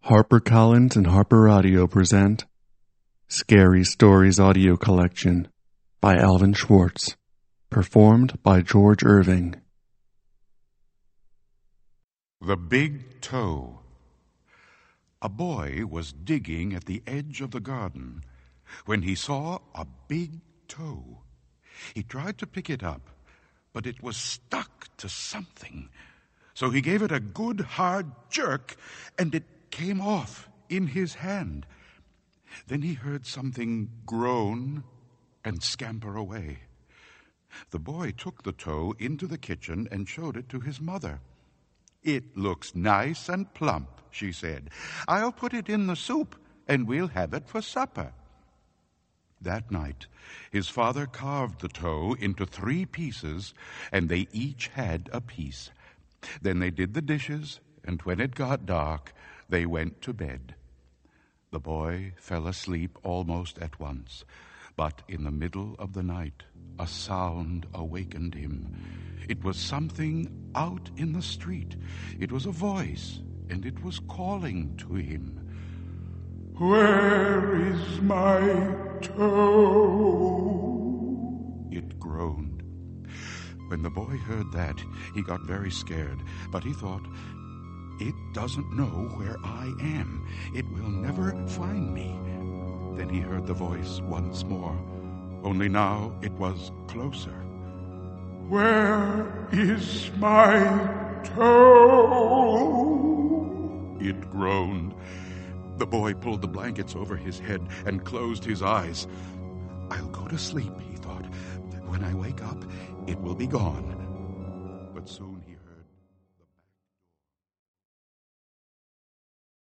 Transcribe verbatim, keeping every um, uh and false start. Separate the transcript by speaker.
Speaker 1: HarperCollins and Harper Audio present Scary Stories Audio Collection by Alvin Schwartz, performed by George Irving.
Speaker 2: The Big Toe. A boy was digging at the edge of the garden when he saw a big toe. He tried to pick it up, but it was stuck to something. So he gave it a good hard jerk, and it came off in his hand. Then he heard something groan and scamper away. The boy took the toe into the kitchen and showed it to his mother. "It looks nice and plump," she said. "I'll put it in the soup, and we'll have it for supper." That night, his father carved the toe into three pieces, and they each had a piece. Then they did the dishes, and when it got dark, they went to bed. The boy fell asleep almost at once, but in the middle of the night, a sound awakened him. It was something out in the street. It was a voice, and it was calling to him. "Where is my toe?" It groaned. When the boy heard that, he got very scared, but he thought, "It doesn't know where I am. It will never find me." Then he heard the voice once more, only now it was closer. "Where is my toe?" It groaned. The boy pulled the blankets over his head and closed his eyes. "I'll go to sleep," he thought. "When I wake up, it will be gone." But soon